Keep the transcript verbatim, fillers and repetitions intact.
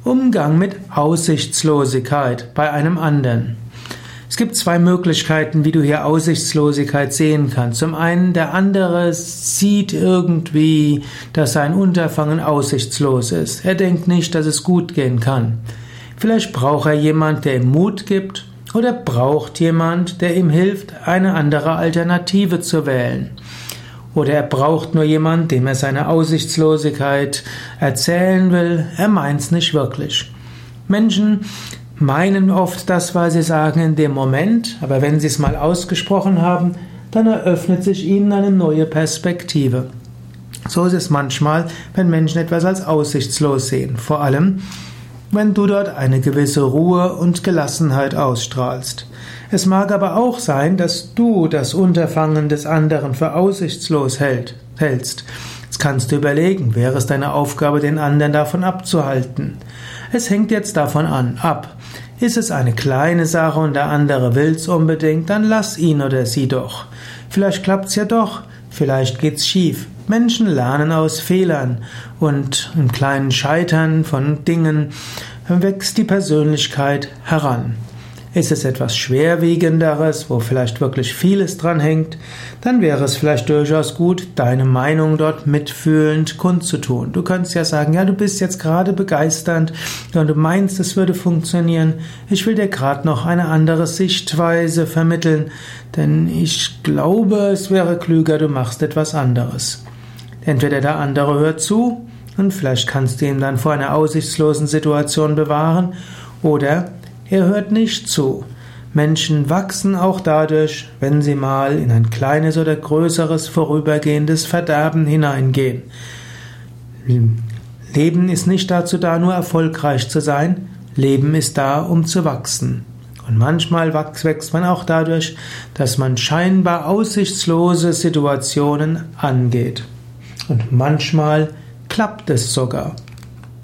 Umgang mit Aussichtslosigkeit bei einem anderen. Es gibt zwei Möglichkeiten, wie du hier Aussichtslosigkeit sehen kannst. Zum einen, der andere sieht irgendwie, dass sein Unterfangen aussichtslos ist. Er denkt nicht, dass es gut gehen kann. Vielleicht braucht er jemand, der ihm Mut gibt, oder braucht jemand, der ihm hilft, eine andere Alternative zu wählen. Oder er braucht nur jemand, dem er seine Aussichtslosigkeit erzählen will. Er meint's nicht wirklich. Menschen meinen oft das, was sie sagen in dem Moment, aber wenn sie es mal ausgesprochen haben, dann eröffnet sich ihnen eine neue Perspektive. So ist es manchmal, wenn Menschen etwas als aussichtslos sehen. Vor allem, wenn du dort eine gewisse Ruhe und Gelassenheit ausstrahlst. Es mag aber auch sein, dass du das Unterfangen des anderen für aussichtslos hält, hältst. Jetzt kannst du überlegen, wäre es deine Aufgabe, den anderen davon abzuhalten. Es hängt jetzt davon an, ab. Ist es eine kleine Sache und der andere will's unbedingt, dann lass ihn oder sie doch. Vielleicht klappt's ja doch, vielleicht geht's schief. Menschen lernen aus Fehlern und im kleinen Scheitern von Dingen wächst die Persönlichkeit heran. Ist es etwas Schwerwiegenderes, wo vielleicht wirklich vieles dran hängt, dann wäre es vielleicht durchaus gut, deine Meinung dort mitfühlend kundzutun. Du könntest ja sagen, ja, du bist jetzt gerade begeisternd und du meinst, es würde funktionieren. Ich will dir gerade noch eine andere Sichtweise vermitteln, denn ich glaube, es wäre klüger, du machst etwas anderes. Entweder der andere hört zu und vielleicht kannst du ihn dann vor einer aussichtslosen Situation bewahren, oder er hört nicht zu. Menschen wachsen auch dadurch, wenn sie mal in ein kleines oder größeres vorübergehendes Verderben hineingehen. Leben ist nicht dazu da, nur erfolgreich zu sein. Leben ist da, um zu wachsen. Und manchmal wächst man auch dadurch, dass man scheinbar aussichtslose Situationen angeht. Und manchmal klappt es sogar.